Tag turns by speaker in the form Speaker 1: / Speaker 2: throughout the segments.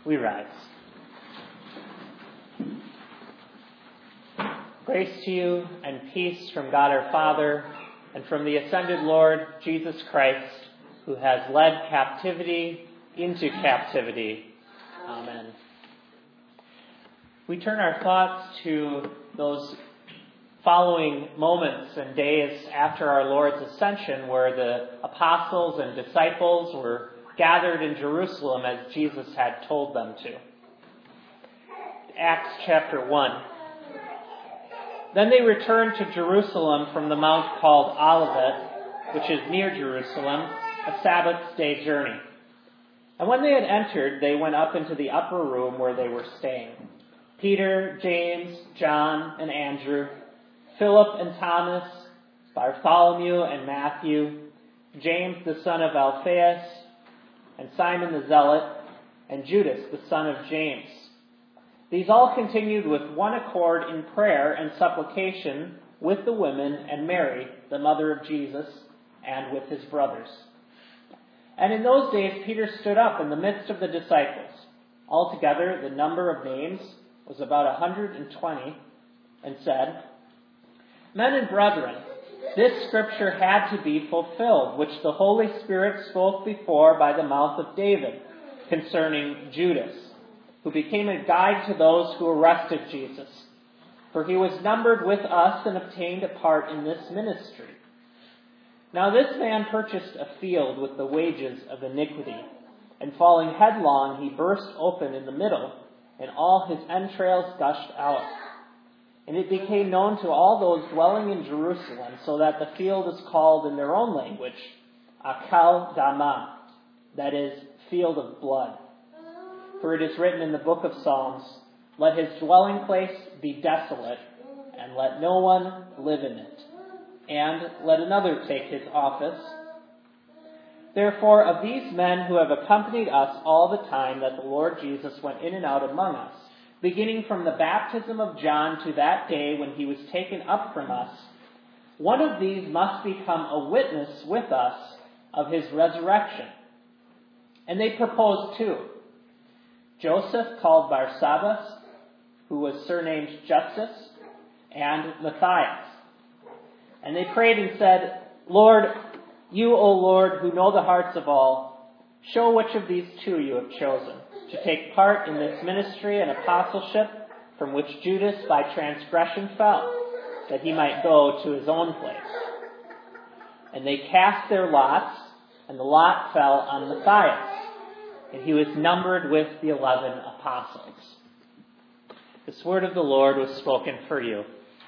Speaker 1: We rise. Grace to you and peace from God our Father and from the ascended Lord Jesus Christ, who has led captivity into captivity. Amen. We turn our thoughts to those following moments and days after our Lord's ascension, where the apostles and disciples were gathered in Jerusalem as Jesus had told them to. Acts chapter 1. Then they returned to Jerusalem from the mount called Olivet, which is near Jerusalem, a Sabbath day journey. And when they had entered, they went up into the upper room where they were staying. Peter, James, John, and Andrew, Philip and Thomas, Bartholomew and Matthew, James the son of Alphaeus, and Simon the Zealot, and Judas the son of James. These all continued with one accord in prayer and supplication with the women and Mary, the mother of Jesus, and with his brothers. And in those days Peter stood up in the midst of the disciples. Altogether, the number of names was about 120, and said, Men and brethren, this scripture had to be fulfilled, which the Holy Spirit spoke before by the mouth of David, concerning Judas, who became a guide to those who arrested Jesus. For he was numbered with us and obtained a part in this ministry. Now this man purchased a field with the wages of iniquity, and falling headlong, he burst open in the middle, and all his entrails gushed out. And it became known to all those dwelling in Jerusalem, so that the field is called in their own language, Akel Dama, that is, field of blood. For it is written in the book of Psalms, Let his dwelling place be desolate, and let no one live in it. And let another take his office. Therefore, of these men who have accompanied us all the time that the Lord Jesus went in and out among us, beginning from the baptism of John to that day when he was taken up from us, one of these must become a witness with us of his resurrection. And they proposed two: Joseph, called Barsabbas, who was surnamed Justus, and Matthias. And they prayed and said, Lord, you, O Lord, who know the hearts of all, show which of these two you have chosen to take part in this ministry and apostleship from which Judas by transgression fell, that he might go to his own place. And they cast their lots, and the lot fell on Matthias, and he was numbered with the 11 apostles. This word of the Lord was spoken for you.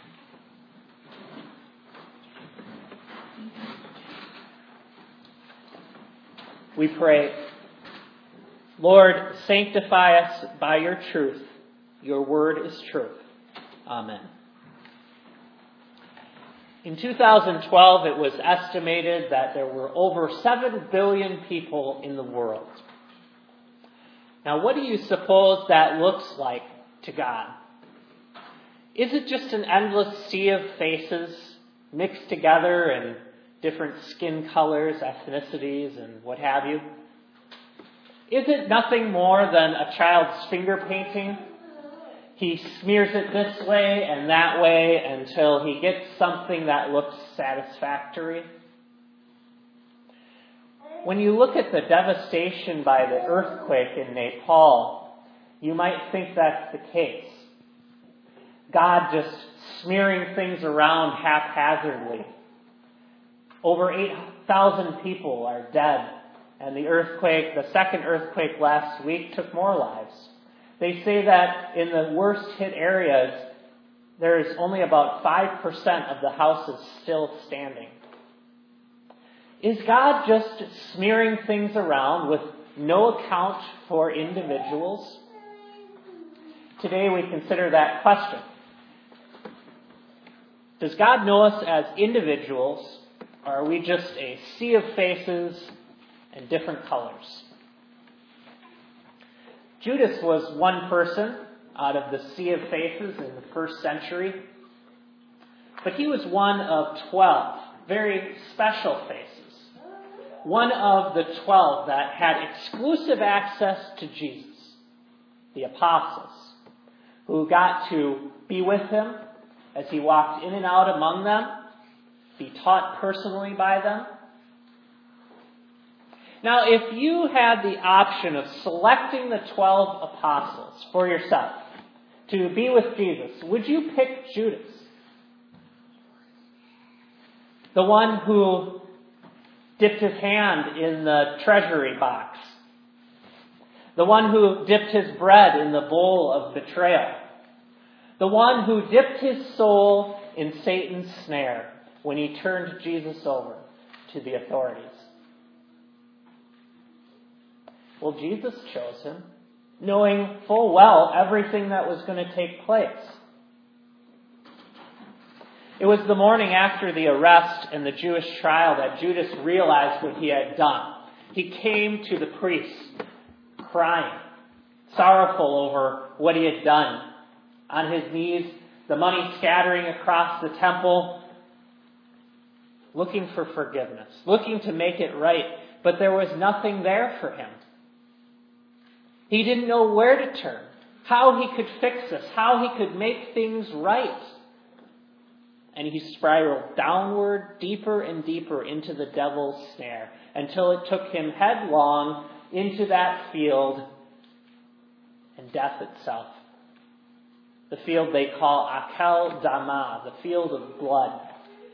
Speaker 1: We pray, Lord, sanctify us by your truth. Your word is truth. Amen. In 2012, it was estimated that there were over 7 billion people in the world. Now, what do you suppose that looks like to God? Is it just an endless sea of faces mixed together in different skin colors, ethnicities, and what have you? Is it nothing more than a child's finger painting? He smears it this way and that way until he gets something that looks satisfactory. When you look at the devastation by the earthquake in Nepal, you might think that's the case. God just smearing things around haphazardly. Over 8,000 people are dead, and the second earthquake last week, took more lives. They say that in the worst hit areas, there's only about 5% of the houses still standing. Is God just smearing things around with no account for individuals? Today we consider that question. Does God know us as individuals, or are we just a sea of faces and different colors? Judas was one person out of the sea of faces in the first century, but he was one of 12 very special faces. One of the 12 that had exclusive access to Jesus. the apostles, who got to be with him as he walked in and out among them, be taught personally by them. Now, if you had the option of selecting the 12 apostles for yourself to be with Jesus, would you pick Judas? The one who dipped his hand in the treasury box. The one who dipped his bread in the bowl of betrayal. The one who dipped his soul in Satan's snare when he turned Jesus over to the authorities. Well, Jesus chose him, knowing full well everything that was going to take place. It was the morning after the arrest and the Jewish trial that Judas realized what he had done. He came to the priests, crying, sorrowful over what he had done. On his knees, the money scattering across the temple, looking for forgiveness, looking to make it right, but there was nothing there for him. He didn't know where to turn, how he could fix this, how he could make things right. And he spiraled downward, deeper and deeper into the devil's snare, until it took him headlong into that field and death itself. The field they call Akel Dama, the field of blood.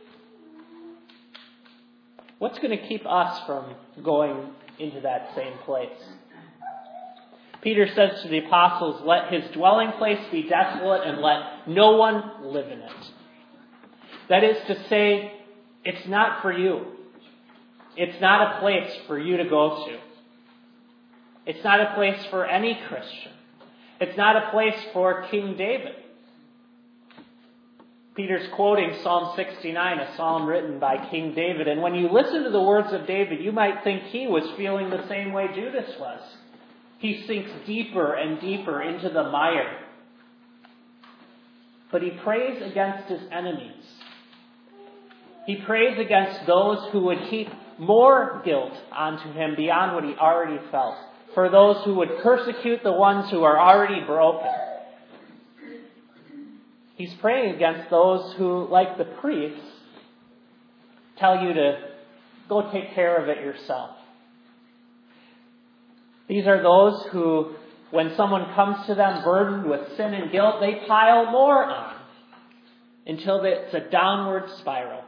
Speaker 1: What's going to keep us from going into that same place? Peter says to the apostles, let his dwelling place be desolate and let no one live in it. That is to say, it's not for you. It's not a place for you to go to. It's not a place for any Christian. It's not a place for King David. Peter's quoting Psalm 69, a psalm written by King David. And when you listen to the words of David, you might think he was feeling the same way Judas was. He sinks deeper and deeper into the mire. But he prays against his enemies. He prays against those who would heap more guilt onto him beyond what he already felt. For those who would persecute the ones who are already broken. He's praying against those who, like the priests, tell you to go take care of it yourself. These are those who, when someone comes to them burdened with sin and guilt, they pile more on until it's a downward spiral.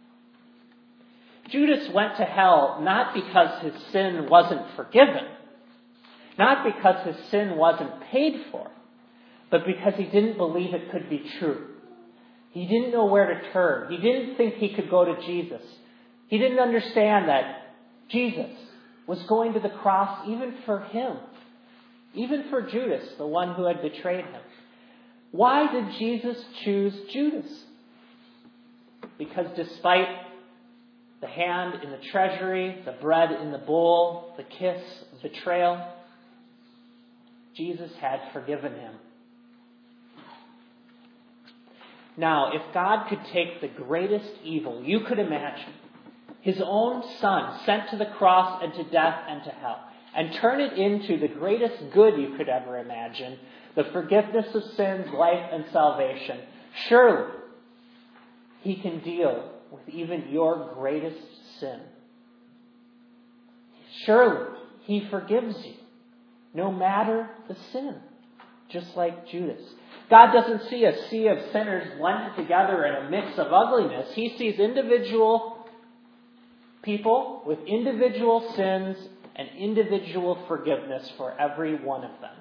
Speaker 1: Judas went to hell not because his sin wasn't forgiven, not because his sin wasn't paid for, but because he didn't believe it could be true. He didn't know where to turn. He didn't think he could go to Jesus. He didn't understand that Jesus was going to the cross even for him, even for Judas, the one who had betrayed him. Why did Jesus choose Judas? Because despite the hand in the treasury, the bread in the bowl, the kiss, the betrayal, Jesus had forgiven him. Now, if God could take the greatest evil you could imagine, his own Son sent to the cross and to death and to hell, and turn it into the greatest good you could ever imagine, the forgiveness of sins, life, and salvation, surely he can deal with even your greatest sin. Surely he forgives you, no matter the sin, just like Judas. God doesn't see a sea of sinners blended together in a mix of ugliness. He sees individual people with individual sins and individual forgiveness for every one of them.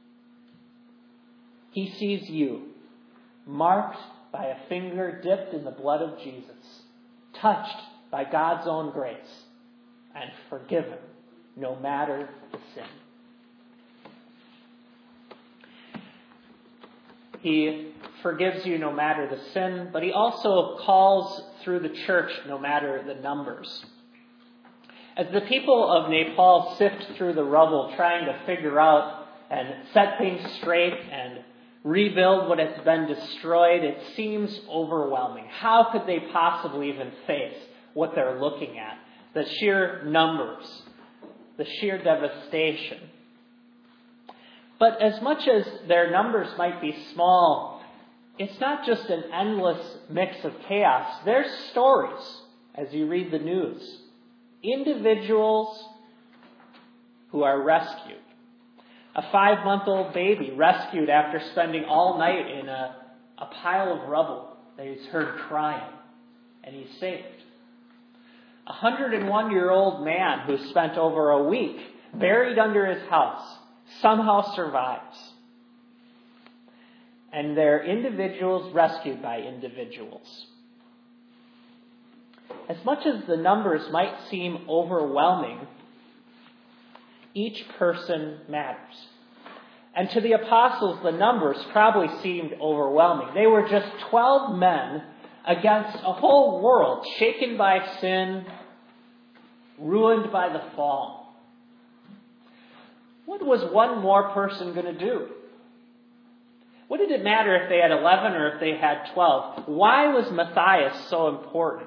Speaker 1: He sees you, marked by a finger dipped in the blood of Jesus, touched by God's own grace, and forgiven no matter the sin. He forgives you no matter the sin, but he also calls through the church no matter the numbers. As the people of Nepal sift through the rubble trying to figure out and set things straight and rebuild what has been destroyed, it seems overwhelming. How could they possibly even face what they're looking at? The sheer numbers, the sheer devastation. But as much as their numbers might be small, it's not just an endless mix of chaos. There's stories as you read the news. Individuals who are rescued. A 5-month-old baby rescued after spending all night in a pile of rubble that he's heard crying, and he's saved. A 101-year-old man who spent over a week buried under his house somehow survives. And they're individuals rescued by individuals. As much as the numbers might seem overwhelming, each person matters. And to the apostles, the numbers probably seemed overwhelming. They were just 12 men against a whole world shaken by sin, ruined by the fall. What was one more person going to do? What did it matter if they had 11 or if they had 12? Why was Matthias so important?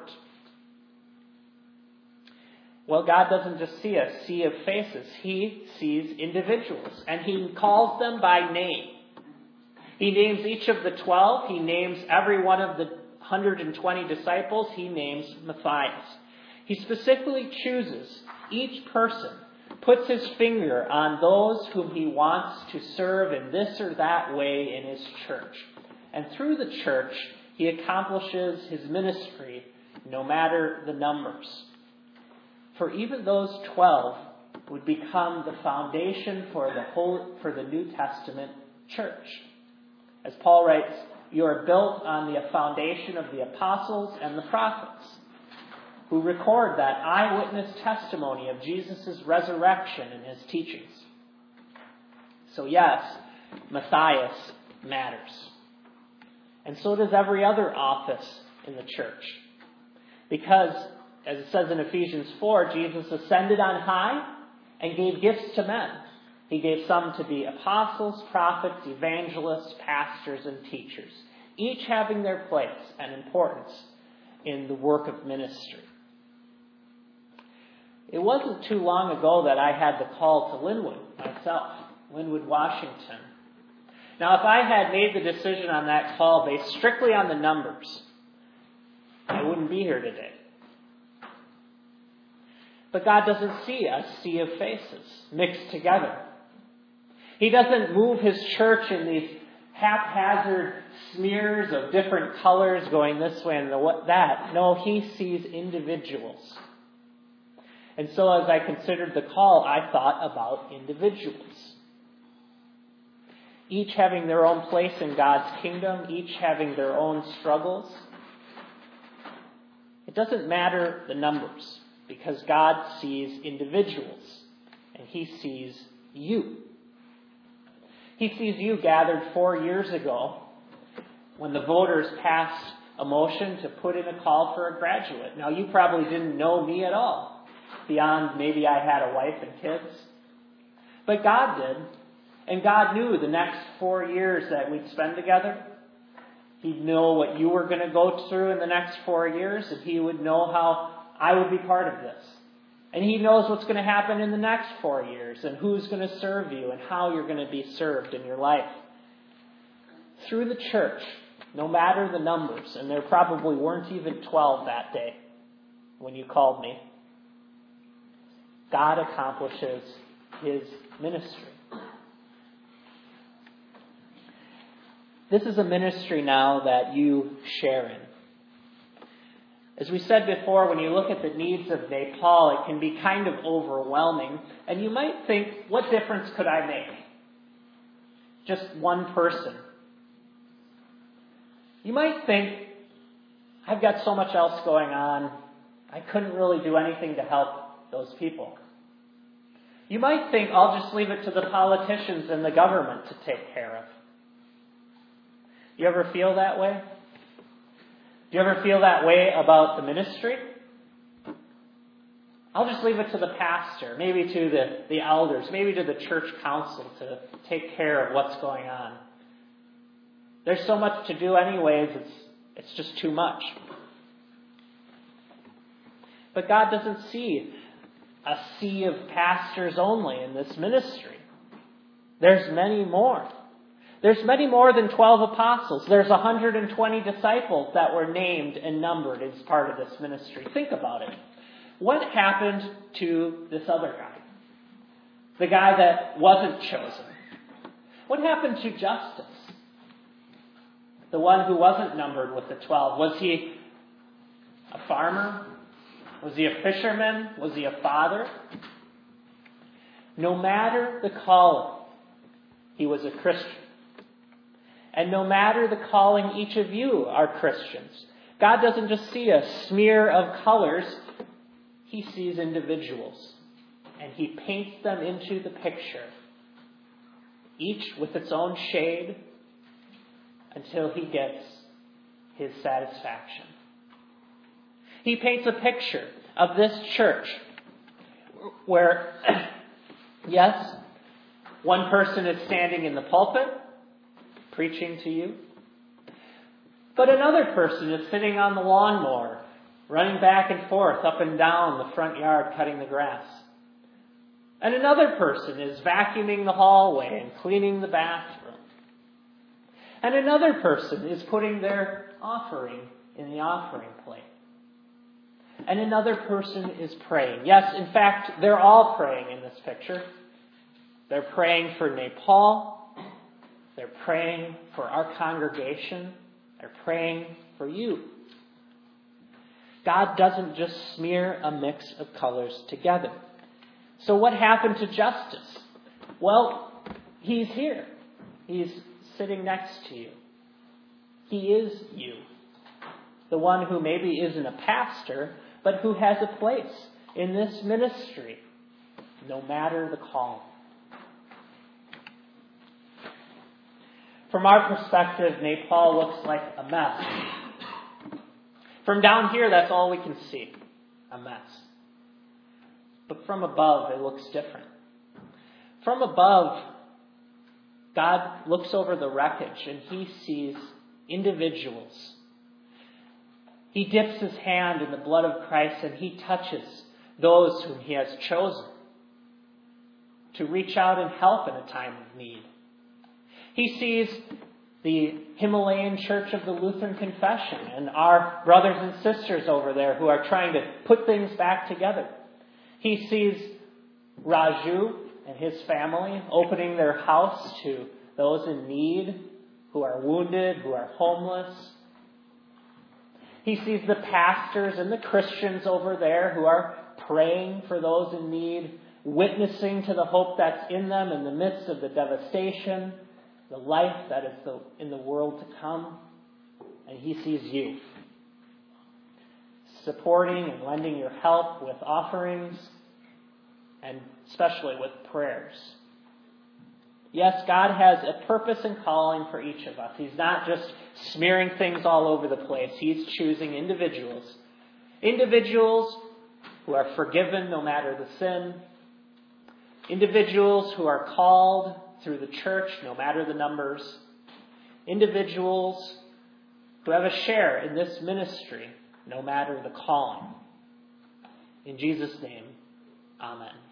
Speaker 1: Well, God doesn't just see a sea of faces. He sees individuals, and He calls them by name. He names each of the 12. He names every one of the 120 disciples. He names Matthias. He specifically chooses each person, puts His finger on those whom He wants to serve in this or that way in His church. And through the church, He accomplishes His ministry no matter the numbers. For even those 12 would become the foundation for the New Testament church. As Paul writes, you are built on the foundation of the apostles and the prophets, who record that eyewitness testimony of Jesus' resurrection and His teachings. So yes, Matthias matters. And so does every other office in the church. Because, as it says in Ephesians 4, Jesus ascended on high and gave gifts to men. He gave some to be apostles, prophets, evangelists, pastors, and teachers, each having their place and importance in the work of ministry. It wasn't too long ago that I had the call to Linwood myself, Linwood, Washington. Now, if I had made the decision on that call based strictly on the numbers, I wouldn't be here today. But God doesn't see a sea of faces mixed together. He doesn't move His church in these haphazard smears of different colors going this way and that. No, He sees individuals. And so as I considered the call, I thought about individuals. Each having their own place in God's kingdom, each having their own struggles. It doesn't matter the numbers, because God sees individuals, and He sees you. He sees you gathered 4 years ago when the voters passed a motion to put in a call for a graduate. Now, you probably didn't know me at all, beyond maybe I had a wife and kids. But God did, and God knew the next 4 years that we'd spend together. He'd know what you were going to go through in the next 4 years, and He would know how I would be part of this. And He knows what's going to happen in the next 4 years and who's going to serve you and how you're going to be served in your life. Through the church, no matter the numbers, and there probably weren't even 12 that day when you called me, God accomplishes His ministry. This is a ministry now that you share in. As we said before, when you look at the needs of Nepal, it can be kind of overwhelming. And you might think, what difference could I make? Just one person. You might think, I've got so much else going on, I couldn't really do anything to help those people. You might think, I'll just leave it to the politicians and the government to take care of. You ever feel that way? Do you ever feel that way about the ministry? I'll just leave it to the pastor, maybe to the elders, maybe to the church council to take care of what's going on. There's so much to do anyways, it's just too much. But God doesn't see a sea of pastors only in this ministry. There's many more. There's many more than 12 apostles. There's 120 disciples that were named and numbered as part of this ministry. Think about it. What happened to this other guy? The guy that wasn't chosen. What happened to Justus? The one who wasn't numbered with the 12. Was he a farmer? Was he a fisherman? Was he a father? No matter the calling, he was a Christian. And no matter the calling, each of you are Christians. God doesn't just see a smear of colors. He sees individuals. And he paints them into the picture. Each with its own shade until he gets his satisfaction. He paints a picture of this church where, yes, one person is standing in the pulpit preaching to you, but another person is sitting on the lawnmower, running back and forth, up and down the front yard, cutting the grass. And another person is vacuuming the hallway and cleaning the bathroom. And another person is putting their offering in the offering plate. And another person is praying. Yes, in fact, they're all praying in this picture. They're praying for Nepal. They're praying for our congregation. They're praying for you. God doesn't just smear a mix of colors together. So what happened to Justus? Well, he's here. He's sitting next to you. He is you. The one who maybe isn't a pastor, but who has a place in this ministry, no matter the calling. From our perspective, Nepal looks like a mess. From down here, that's all we can see, a mess. But from above, it looks different. From above, God looks over the wreckage and he sees individuals. He dips his hand in the blood of Christ and he touches those whom he has chosen to reach out and help in a time of need. He sees the Himalayan Church of the Lutheran Confession and our brothers and sisters over there who are trying to put things back together. He sees Raju and his family opening their house to those in need, who are wounded, who are homeless. He sees the pastors and the Christians over there who are praying for those in need, witnessing to the hope that's in them in the midst of the devastation, the life that is in the world to come. And he sees you, supporting and lending your help with offerings, and especially with prayers. Yes, God has a purpose and calling for each of us. He's not just smearing things all over the place. He's choosing individuals. Individuals who are forgiven no matter the sin. Individuals who are called through the church no matter the numbers. Individuals who have a share in this ministry no matter the calling. In Jesus' name, amen.